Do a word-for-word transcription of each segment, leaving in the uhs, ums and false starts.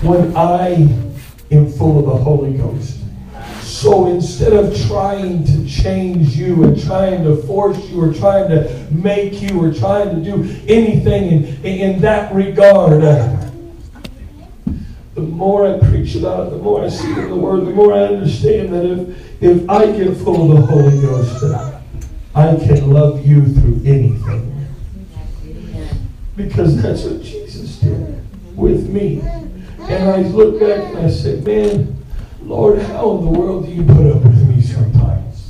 when I am full of the Holy Ghost. So instead of trying to change you and trying to force you or trying to make you or trying to do anything in, in that regard, uh, the more I preach about it, the more I see it in the Word, the more I understand that if, if I get full of the Holy Ghost, uh, I can love you through anything. Because that's what Jesus did with me. And I look back and I say, man, Lord, how in the world do you put up with me sometimes?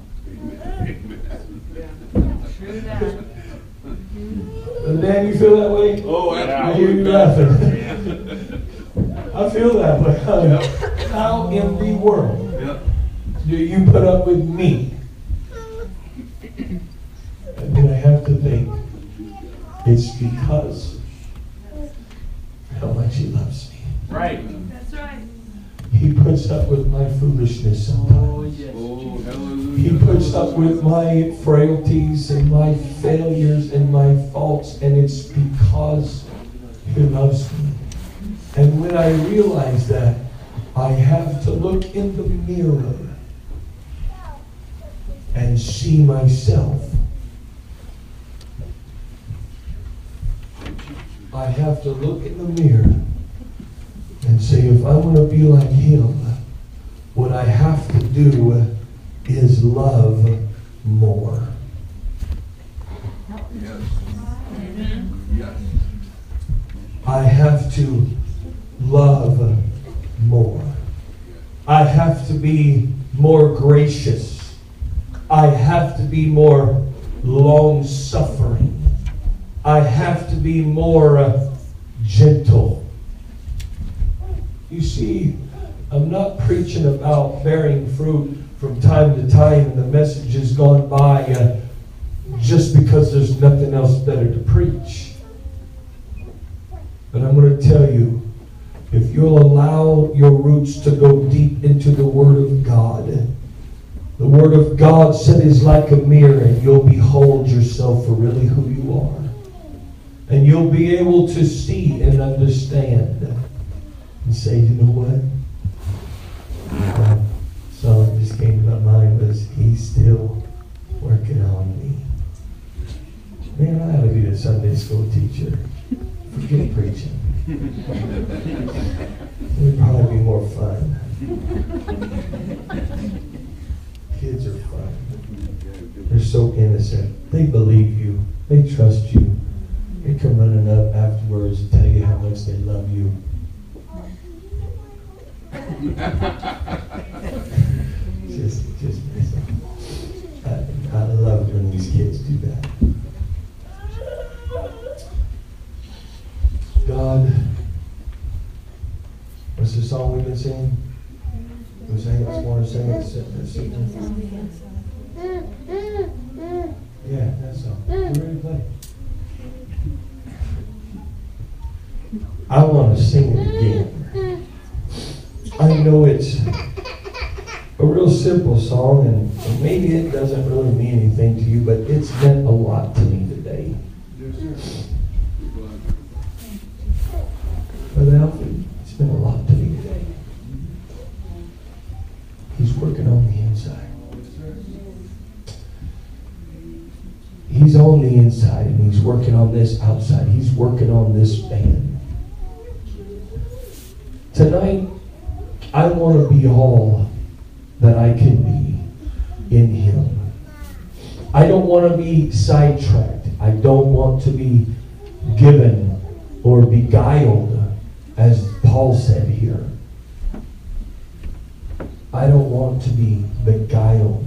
And Dan, you feel that way? Oh, I hear you laughing. I feel that way. Yep. How in the world yep. do you put up with me? And then I have to think, it's because how much He loves me. Right. That's right. He puts up with my foolishness sometimes. Oh, yes. Oh, hallelujah. He puts up with my frailties and my failures and my faults, and it's because He loves me. And when I realize that, I have to look in the mirror and see myself. I have to look in the mirror and say, if I want to be like Him, what I have to do is love more. Yes. Yes. I have to love more. I have to be more gracious. I have to be more long-suffering. I have to be more uh, gentle. You see, I'm not preaching about bearing fruit from time to time and the message has gone by uh, just because there's nothing else better to preach. But I'm going to tell you, if you'll allow your roots to go deep into the Word of God, the Word of God said is like a mirror, and you'll behold yourself for really who you are. And you'll be able to see and understand and say, you know what? That song just came to my mind was, He's still working on me. Man, I ought to be a Sunday school teacher. Forget preaching. It would probably be more fun. Kids are fun. They're so innocent. They believe you. They trust you. They come running up afterwards and tell you how much they love you. just, just, I, I love when these kids do that. God, what's the song we've been singing? We sang it this morning, sing it, sing it. Yeah, that song. We're ready to play. I want to sing it again. I know it's a real simple song, and, and maybe it doesn't really mean anything to you, but it's meant a lot to me today. Brother Alfred, it's meant a lot to me today. He's working on the inside. He's on the inside, and He's working on this outside. He's working on this band. Tonight, I want to be all that I can be in Him. I don't want to be sidetracked. I don't want to be given or beguiled, as Paul said here. I don't want to be beguiled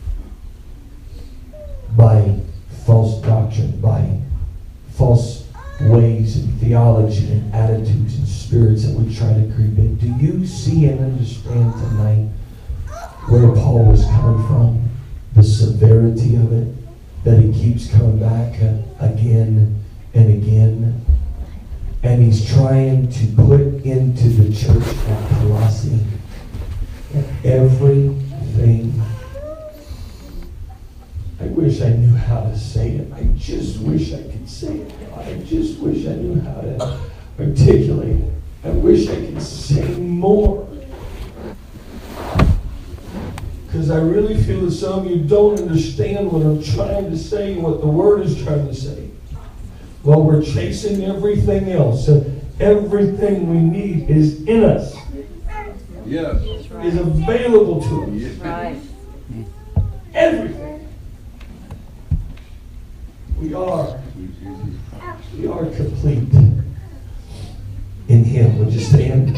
by false doctrine, by false ways and theology and attitudes and spirits that would try to creep in. Do you see and understand tonight where Paul was coming from? The severity of it, that he keeps coming back again and again. And he's trying to put into the church at Colossae everything. I wish I knew how to say it. I just wish I could say it. I just wish I knew how to articulate it. I wish I could say more. Because I really feel that some of you don't understand what I'm trying to say and what the Word is trying to say. While we're chasing everything else, everything we need is in us. Yes. Is available to us. Yes. Right. Everything. We are. We are complete in Him. Would you stand?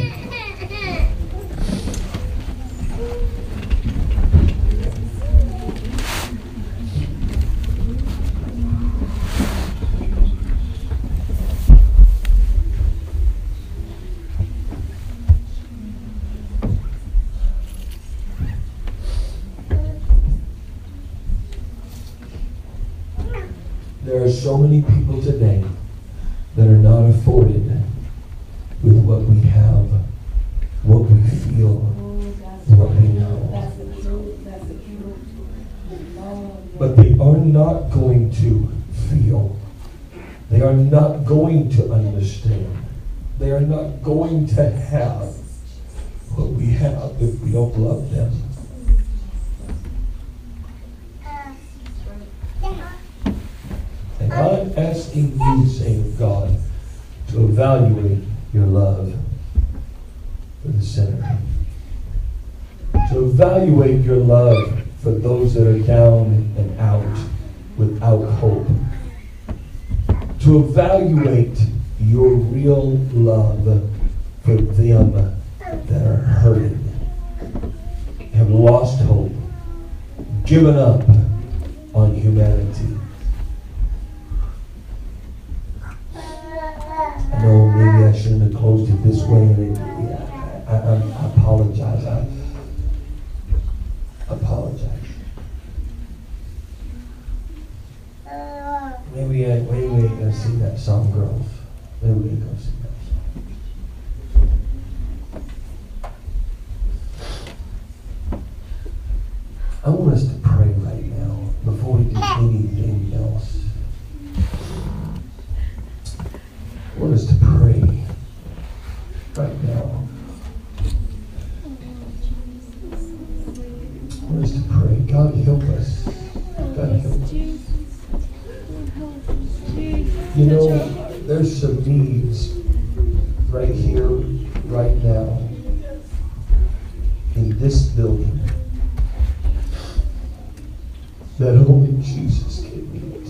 There are so many people today that are not afforded with what we have, what we feel, what we know. But they are not going to feel. They are not going to understand. They are not going to have what we have if we don't love them. And I'm asking you, saint of God, to evaluate your love for the sinner. To evaluate your love for those that are down and out without hope. To evaluate your real love for them that are hurting, have lost hope, given up on humanity. I know maybe I shouldn't have closed it this way. And it, yeah, I, I, I apologize. I apologize. Maybe I, maybe we ain't gonna sing that song, girls. Maybe we ain't gonna sing that song. I want us to pray right now before we do anything else. I want us to pray right now. I want us to pray. God, help us. God, help us. You know, there's some needs right here, right now, in this building that only Jesus can meet.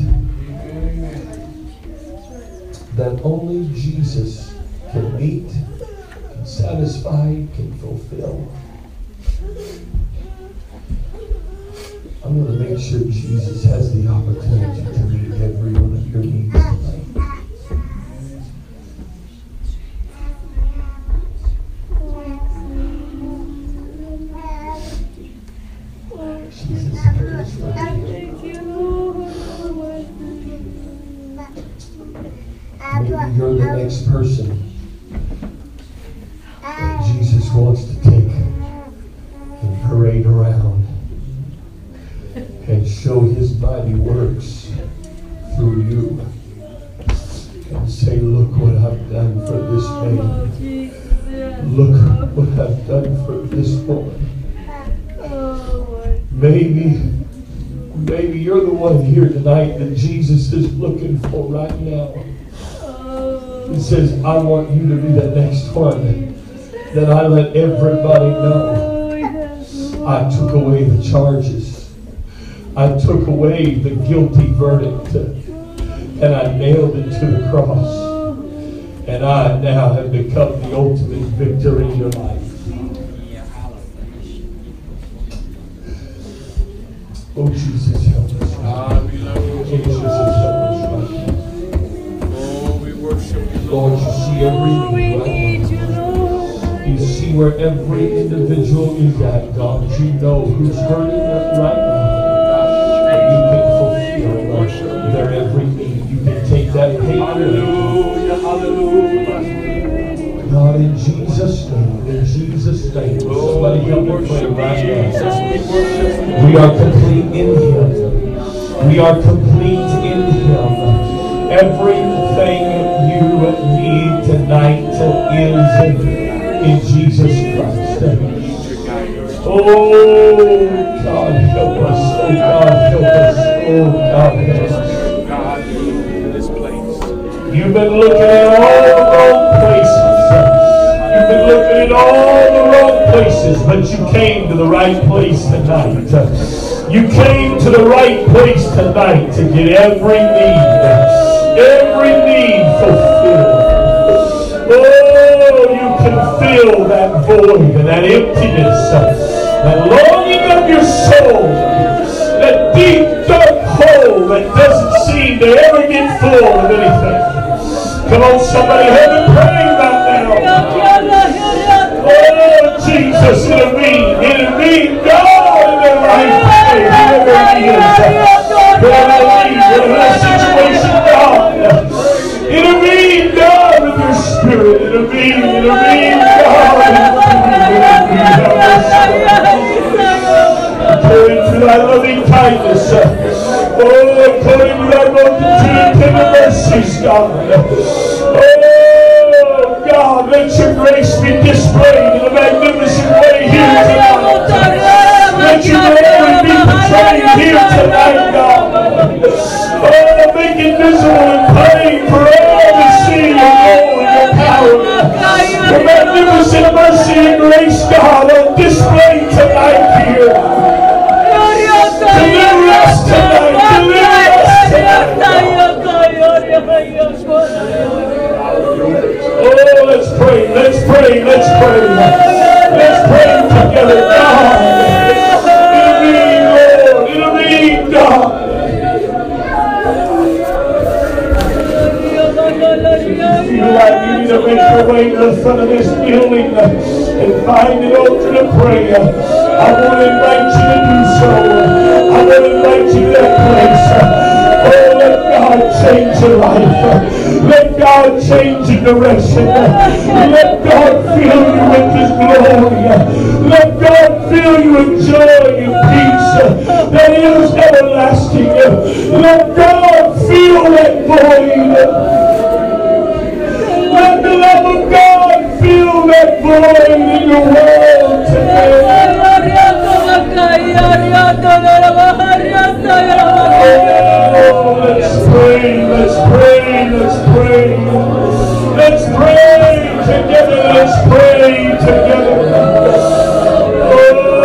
That only Jesus can meet, can satisfy, can fulfill. I'm going to make sure Jesus has the opportunity to meet every one of your needs tonight. Jesus, maybe you're the next person that Jesus wants to take and parade around and show His mighty works through you and say, look what I've done for this man. Look what I've done for this woman. Maybe, maybe you're the one here tonight that Jesus is looking for right now. He says, I want you to be the next one that I let everybody know. I took away the charges. I took away the guilty verdict. And I nailed it to the cross. And I now have become the ultimate victor in your life. Oh, Jesus, help us. Oh, Jesus, help us right now. Oh, we worship you, Lord, you see every need right now. You see where every individual is at, God. You know who's hurting right now. You can fulfill their every need. You can take that pain away. Hallelujah, hallelujah. God, in Jesus' name, in Jesus' name, somebody help me pray right now. We are complete in Him. We are complete in Him. Everything you need tonight is in Jesus Christ. Oh, God, help us. Oh, God, help us. Oh, God, help us. God in this place. You've been looking at all the wrong places. You've been looking at all the wrong places, but you came to the right place tonight. You came to the right place tonight to get every need, every need fulfilled. Oh, you can feel that void and that emptiness, that longing of your soul, that deep, dark hole that doesn't seem to ever get full of anything. Come on, somebody, help me pray right now. Oh, Jesus, intervene, intervene, God, in their life, whatever it is, whatever it is, whatever situation, God, intervene, God, with your Spirit, intervene, intervene, God, according to thy loving kindness, oh, according to thy multitude of tender mercies, God. Oh, God, let your grace be displayed in a magnificent way here tonight. Let your glory be portrayed here tonight, God. Oh, make it visible and plain for all to see your glory, your power, your magnificent mercy and grace, God, on display tonight here. Deliver us tonight, deliver us tonight. Oh, let's pray, let's pray, let's pray. Let's pray together, God. Intervene, Lord, intervene, God. Feel like you need to make your way to the front of this building and find an altar to pray. I want to invite you to do so. I want to invite you to that place. Oh, let God change your life. Let God change your direction. Let God fill you with His glory. Let God fill you with joy and peace that is everlasting. Let God fill that void. Let the love of God fill that void in your world today. Oh, let's pray, let's pray, let's pray. Let's pray together, let's pray together. Oh,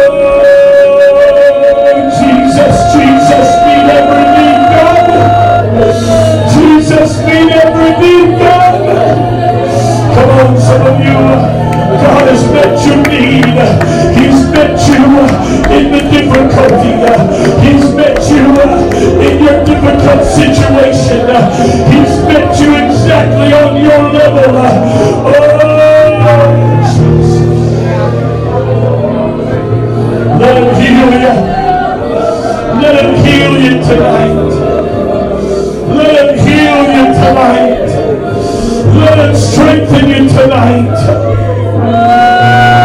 Jesus, Jesus, meet every need, God. Jesus, meet every need, God. Come on, some of you, God has met your need. He's met you in the difficulty. He's met you in your difficult situation. He's met you exactly on your level. Oh, Jesus. Let Him heal you. Let Him heal you tonight. Let Him heal you tonight. Let Him strengthen you tonight.